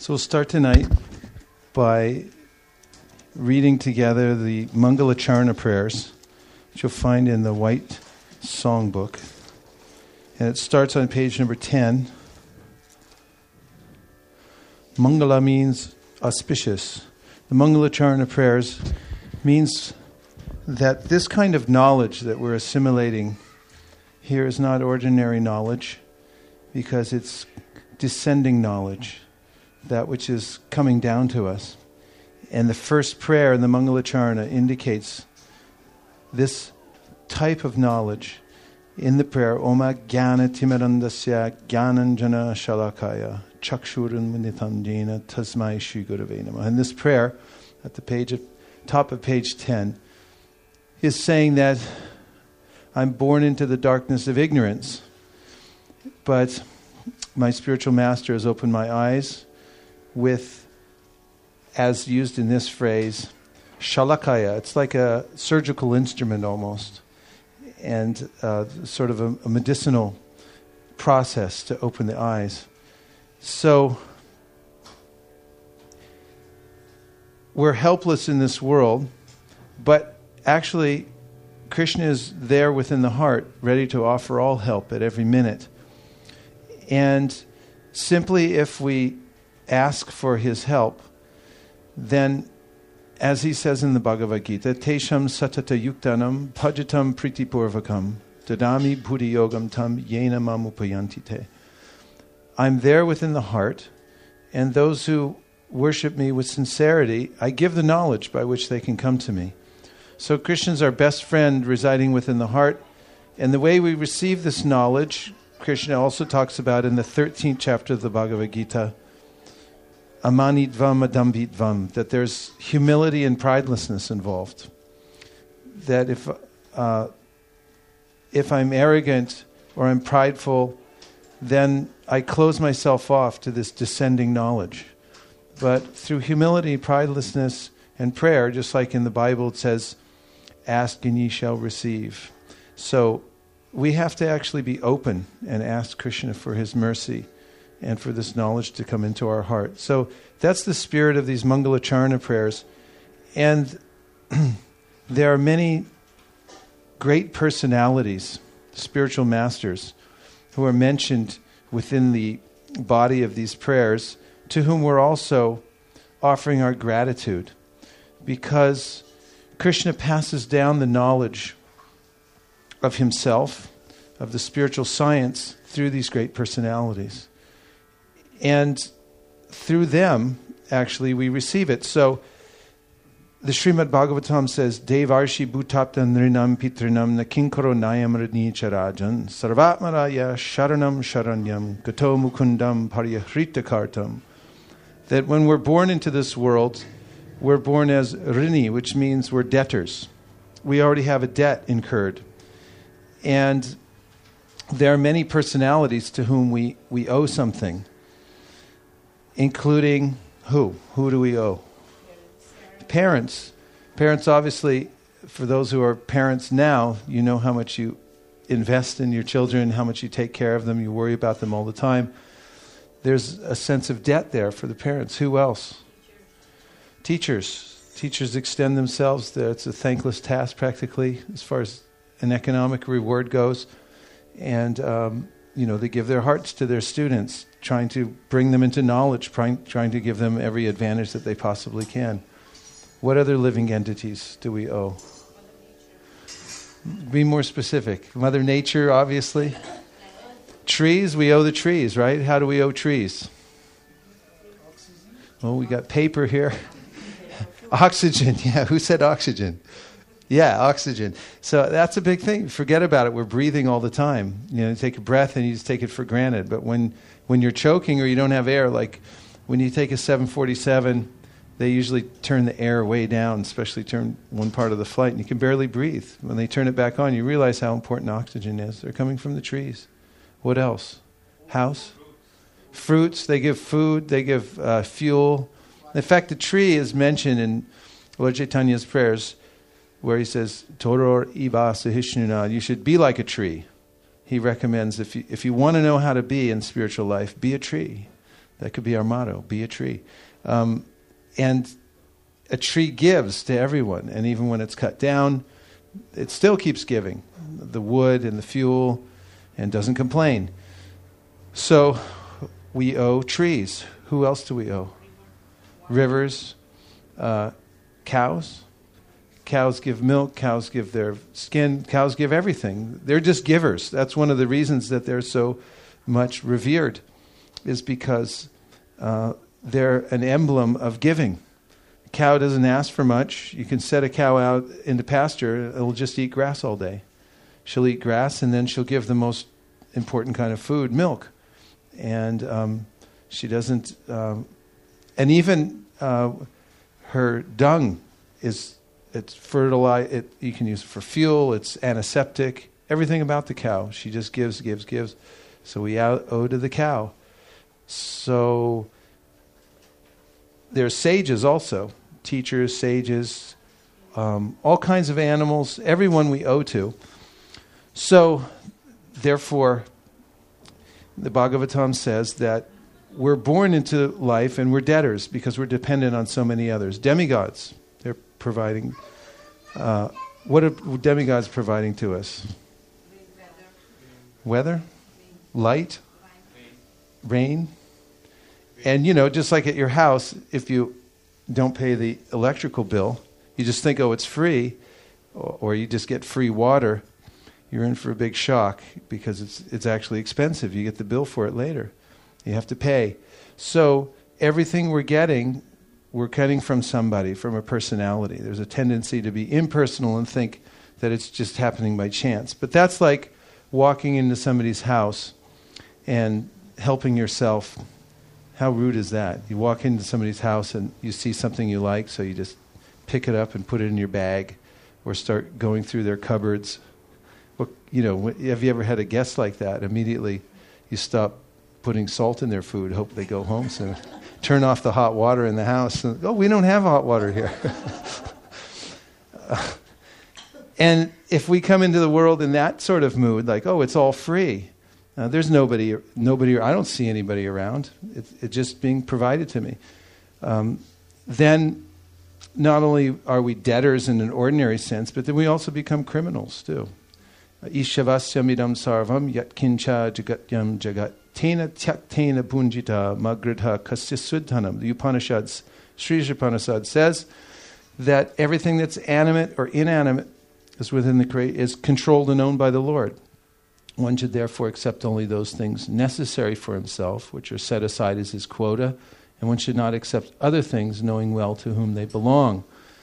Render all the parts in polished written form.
So we'll start tonight by reading together the Mangalacharna prayers, which you'll find in the white songbook. And it starts on page number 10. Mangala means auspicious. The Mangalacharna prayers means that this kind of knowledge that we're assimilating here is not ordinary knowledge, because it's descending knowledge, that which is coming down to us. And the first prayer in the Mangalacharna indicates this type of knowledge in the prayer, Oma Jnana Timirandasya Jnananjana Shalakaya Chakshurun Munitandina Tasmai Shri Gurave Namah. And this prayer at the top of page 10 is saying that I'm born into the darkness of ignorance, but my spiritual master has opened my eyes with, as used in this phrase, shalakaya. It's like a surgical instrument almost, and sort of a medicinal process to open the eyes. So we're helpless in this world, but actually Krishna is there within the heart, ready to offer all help at every minute. And simply if we ask for his help, then, as he says in the Bhagavad Gita, Tesham satata yuktanam bhajatam pritipurvakam dadami buddhi yogam tam yena mamupayantite. I'm there within the heart, and those who worship me with sincerity, I give the knowledge by which they can come to me. So Krishna's our best friend residing within the heart, and the way we receive this knowledge, Krishna also talks about in the 13th chapter of the Bhagavad Gita, amanidvam adambitvam, that there's humility and pridelessness involved. That if I'm arrogant or I'm prideful, then I close myself off to this descending knowledge. But through humility, pridelessness, and prayer, just like in the Bible it says, ask and ye shall receive. So we have to actually be open and ask Krishna for his mercy and for this knowledge to come into our heart. So that's the spirit of these Mangalacharna prayers. And there are many great personalities, spiritual masters, who are mentioned within the body of these prayers, to whom we're also offering our gratitude, because Krishna passes down the knowledge of himself, of the spiritual science, through these great personalities. And through them, actually, we receive it. So the Srimad Bhagavatam says, Devarshi bhutapta nrinam pitrinam na kinkaro nayam radni charajan sarvatmaraya sharanam sharanyam gato mukundam paryahritakartam. That when we're born into this world, we're born as rini, which means we're debtors. We already have a debt incurred. And there are many personalities to whom we owe something, including who? Who do we owe? Parents. Parents, obviously, for those who are parents now, you know how much you invest in your children, how much you take care of them, you worry about them all the time. There's a sense of debt there for the parents. Who else? Teachers. Teachers extend themselves. It's a thankless task practically as far as an economic reward goes. And, they give their hearts to their students, trying to bring them into knowledge, trying to give them every advantage that they possibly can. What other living entities do we owe? Be more specific. Mother Nature, obviously. Trees, we owe the trees, right? How do we owe trees? Oh, we got paper here. Oxygen, yeah. Who said oxygen? Yeah, oxygen. So that's a big thing. Forget about it. We're breathing all the time. You take a breath and you just take it for granted. But when you're choking or you don't have air, like when you take a 747, they usually turn the air way down, especially turn one part of the flight, and you can barely breathe. When they turn it back on, you realize how important oxygen is. They're coming from the trees. What else? House? Fruits. They give food. They give fuel. In fact, the tree is mentioned in Lord Chaitanya's prayers, where he says, Toror iva sahishnuna, you should be like a tree. He recommends if you want to know how to be in spiritual life, be a tree. That could be our motto, be a tree. And a tree gives to everyone, and even when it's cut down, it still keeps giving the wood and the fuel and doesn't complain. So we owe trees. Who else do we owe? Rivers, cows. Cows give milk, cows give their skin, cows give everything. They're just givers. That's one of the reasons that they're so much revered, is because they're an emblem of giving. A cow doesn't ask for much. You can set a cow out into pasture, it'll just eat grass all day. She'll eat grass, and then she'll give the most important kind of food, milk. And she doesn't... and even her dung it's fertilize. You can use it for fuel. It's antiseptic. Everything about the cow. She just gives. So we owe to the cow. So there's sages also. Teachers, sages, all kinds of animals. Everyone we owe to. So therefore, the Bhagavatam says that we're born into life and we're debtors because we're dependent on so many others. Demigods. They're providing. What are demigods providing to us? Weather? Light? Rain? And, just like at your house, if you don't pay the electrical bill, you just think, oh, it's free, or you just get free water, you're in for a big shock because it's actually expensive. You get the bill for it later. You have to pay. So everything we're getting from somebody, from a personality. There's a tendency to be impersonal and think that it's just happening by chance. But that's like walking into somebody's house and helping yourself. How rude is that? You walk into somebody's house and you see something you like, so you just pick it up and put it in your bag or start going through their cupboards. Have you ever had a guest like that? Immediately you stop putting salt in their food, hope they go home soon. Turn off the hot water in the house. And, we don't have hot water here. And if we come into the world in that sort of mood, like, it's all free. There's nobody, I don't see anybody around. It's just being provided to me. Then not only are we debtors in an ordinary sense, but then we also become criminals too. Ishavasyam idam sarvam yatkincha jagatyam jagat. Tena tyaktena punjita magridha kasya suddhanam. The Upanishads, Sri Upanishad says that everything that's animate or inanimate is controlled and owned by the Lord. One should therefore accept only those things necessary for himself, which are set aside as his quota, and one should not accept other things, knowing well to whom they belong.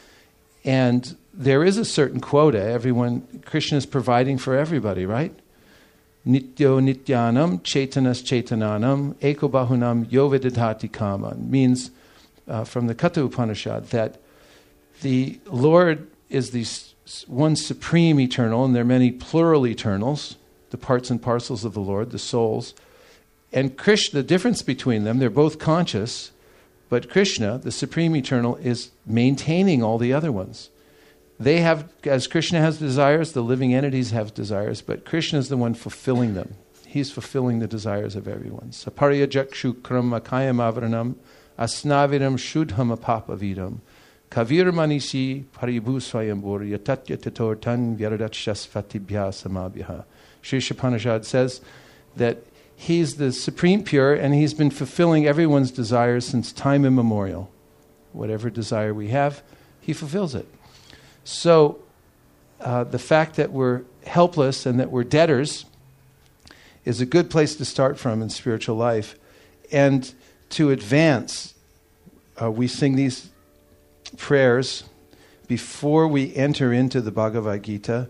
And there is a certain quota. Krishna is providing for everybody, right? Nityo nityanam, chaitanas chaitananam, eko bahunam yovedidhati kaman. Means, from the Katha Upanishad, that the Lord is the one supreme eternal, and there are many plural eternals, the parts and parcels of the Lord, the souls. And Krishna, the difference between them, they're both conscious, but Krishna, the supreme eternal, is maintaining all the other ones. They have, as Krishna has desires, the living entities have desires, but Krishna is the one fulfilling them. He's fulfilling the desires of everyone. Saparya jakshu kram akayam avranam asnaviram shudham apapavidam kavir manishi paribhu swayambur yatatya tator tan vyaradachasvatibhya samabhya. Sri Upanishad says that he's the supreme pure and he's been fulfilling everyone's desires since time immemorial. Whatever desire we have, he fulfills it. So the fact that we're helpless and that we're debtors is a good place to start from in spiritual life. And to advance, we sing these prayers before we enter into the Bhagavad Gita,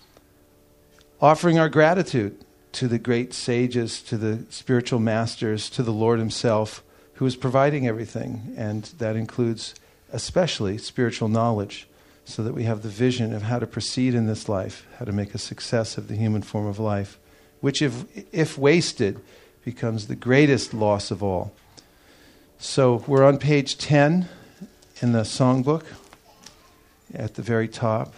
offering our gratitude to the great sages, to the spiritual masters, to the Lord himself, who is providing everything. And that includes especially spiritual knowledge, so that we have the vision of how to proceed in this life, how to make a success of the human form of life, which if wasted, becomes the greatest loss of all. So we're on page 10 in the songbook, at the very top.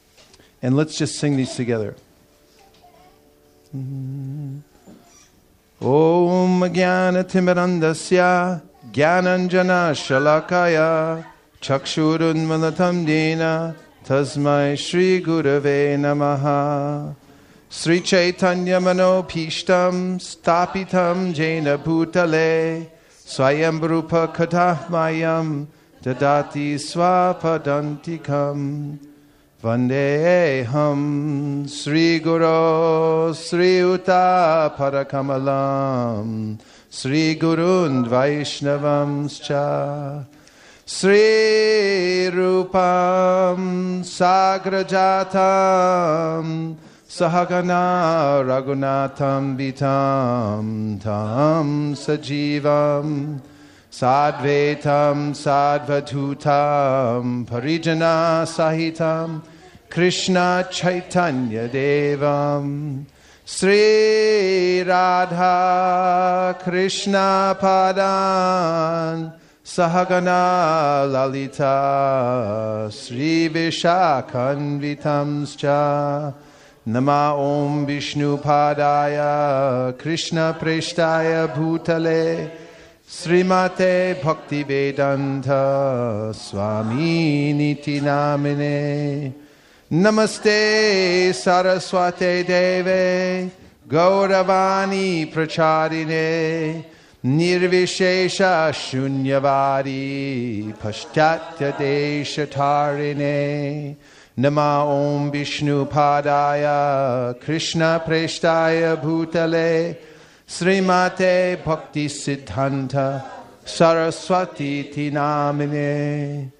And let's just sing these together. Om Jnanatimidandasya Jnananjana Shalakaya Chakshurunmalatam Dena Tasmai Shri Gurave Namaha. Sri Chaitanya Manopishtam Stapitam Jena Bhutale Swayambrupa Katahmayam Dadati Swapadantikam Vandeham Sri Guru Sri Uta Parakamalam Sri Gurun Vaishnavamscha Sri Rupam Sagrajatam Sahagana Raghunatham Vitam Tam Sajivam Sadvetam Sadvatutam Parijana Sahitam Krishna Chaitanya Devam Sri Radha Krishna Padan Sahagana Lalita Sri Vishakanvitamscha Nama Om Vishnu Padaya Krishna Preshtaya Bhutale Srimate Bhakti Vedanta Swami Niti Namine Namaste Saraswate Deve Gauravani Pracharine Nirvishesha Shunyavadi Paschatya Deshatarine Nama Om Vishnu Padaya Krishna Preshtaya Bhutale Srimate Bhakti Siddhanta Saraswati Tinamine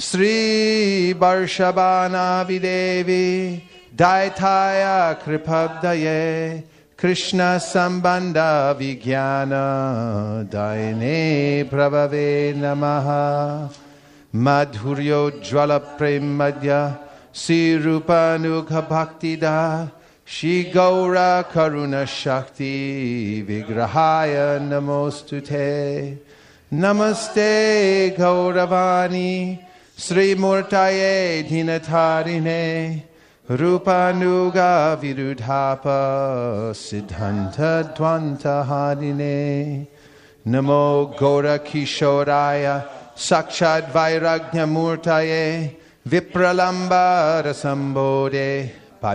Sri Varshabhana Videvi Daitaya Kripabdaye Krishna Sambandha Vijnana Daine Prabhave Namaha Madhuryo Jwala Premadya Sri Rupa Nugha Bhaktida Shri Gaura Karuna Shakti Vigrahaya Namostute Namaste Gauravani Sri Murtaye Dhinatharine Rupa Nuga Virudhapa Siddhanta Dvanta Harine Namo Gaura Kishoraya Sakshad Vairagnya Murtaye Vipralamba Rasambode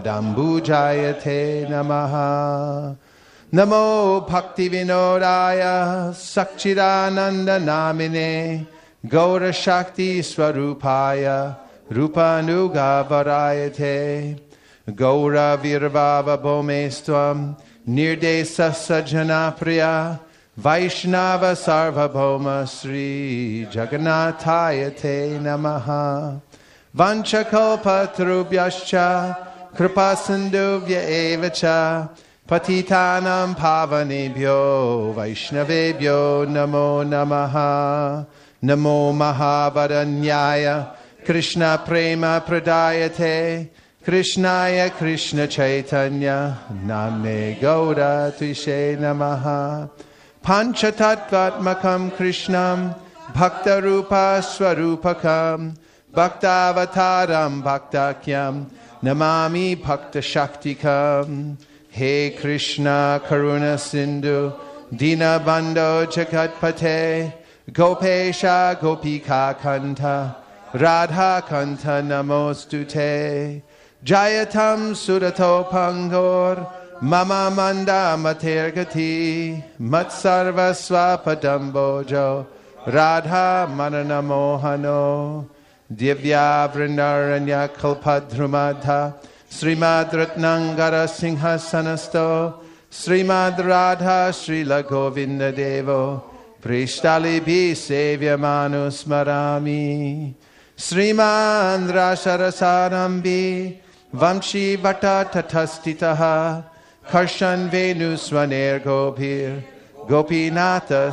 Padambujayate Namaha Namo Bhakti Vinodaya Sakchidananda Namine Gaura Shakti Swarupaya Rupa Nuga Varayate Gaura Virvava Bhomestvam Nirdesa Sajjana Priya Vaishnava Sarvabhoma Sri Jagannathayate Namaha Vanchakalpa Tarubhyascha Kripa Sindhuvya Evacha Patitanam Pavanebhyo Vaishnavebhyo Namo Namaha Namo Mahavadanyaya Krishna Prema Pradayate Krishnaya Krishna Chaitanya Name Gauda Tvishe Namaha Panchatattvatmakam Krishnam Bhakta Rupa Swarupakam Bhaktavataram Bhaktakyam Namami Bhakta Shaktikam He Krishna Karuna Sindhu Dina Bandho Jagatpate Gopesha Gopika Kanta Radha Kanta Namostute Jayatam Sudato Pangor Mama Manda Matergati Matsarva Swapadambojo Radha Manana Mohano Divya Vrindaranya Kalpadrumadha Srimad Ratnangara Singhasanasto Srimad Radha Srila Govinda Devo Prishtali Bhi Sevya Manusmarami Srimad Rasarasarambi Vamshi Vata Tatastitaha Karshan Venuswaner Gopir Gopinatha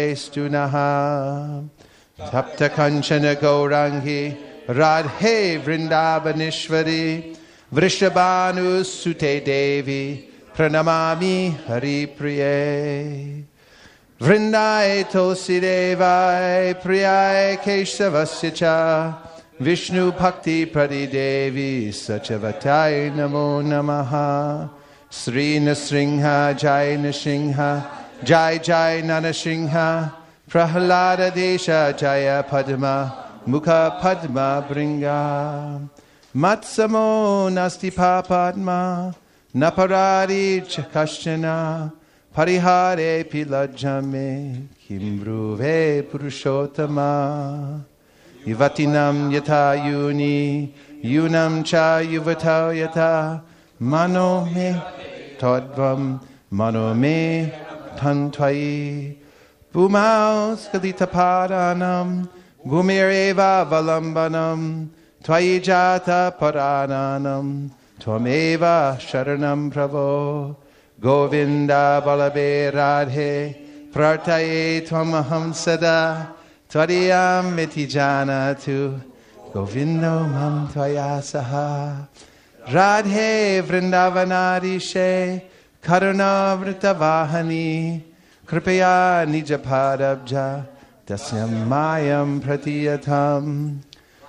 Sriyestunaha Tapta Kanchana Gaurangi Radhe Vrindavanishwari Vrishabhanu Sute Devi Pranamami Hari Priye Vrindaye Tulsi Devai Priyaye Keshavasya Cha Vishnu Bhakti Pradi Devi Sachavataya Namo Namaha Sri Nasringha, Jai Nasringha, Jai Jai Nanasringha, Prahlada Desha, Jaya Padma, Mukha Padma Bringa, Matsamo Nasti Papadma, Naparadi Chakashchana, Parihare Pilajame, Kimbruve Purushottama, Yuvatinam Yata Yuni, Yunam Cha Yuvatao Yata, Mano Me Todvam, Mano Me Tantwai, Bhumaus Kalita Padanam, Bhumireva Valambanam, Twai Jata Parananam, Twameva Sharanam Pravo, Govinda Balabe Radhe, Prartaye Twamaham Sada, Twadiyam Vitijanatu, Govindo Mam Twayasaha, Radhe Vrindavanadishe, Karuna Vritavahani, Kripaya Nijapadabja, Dasyam Mayam Pratiyatam,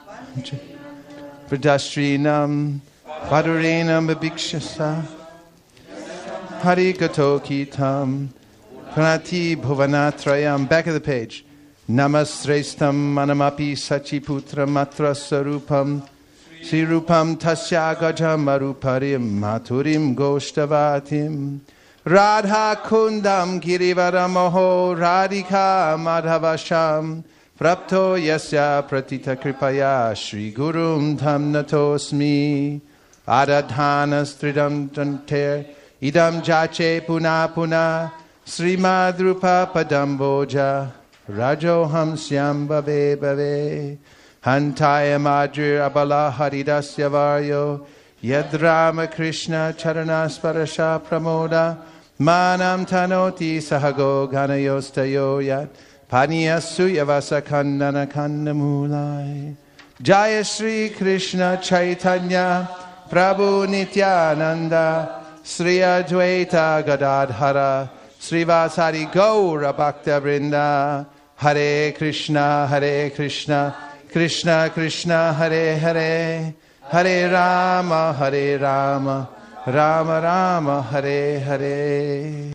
Pradastrinam, Padurenam Babikshasa, Harikatokitam, Pranati Bhuvanatrayam. Back of the page. Namasrestam Manamapi Sachiputra Matra Sarupam, Sirupam Tasya Gajam Maruparim Maturim Goshtavatim, Radha Kundam Girivaramoho Radhika Madhavasham, Prapto Yasya Pratita Kripaya Shri Gurum Tam Natosmi, Adadhana Stridam Tanter, Idam Jache Puna Puna, Srimadrupa Padamboja, Rajoham Syam Bave Bave, Hantaya Madhur Abala Haridasya Varyo, Yadrama Krishna Charanasparasha Pramoda, Manam Tanoti Sahago Ganayostayo Yat, Paniyasu Yavasa Kandana Kandamulai, Jaya Sri Krishna Chaitanya, Prabhu Nityananda, Sri Advaita Gadadhara, Srivasari Gaura Bhakta Vrinda, Hare Krishna, Krishna Krishna, Hare Hare, Hare Rama, Rama Rama, Hare Hare.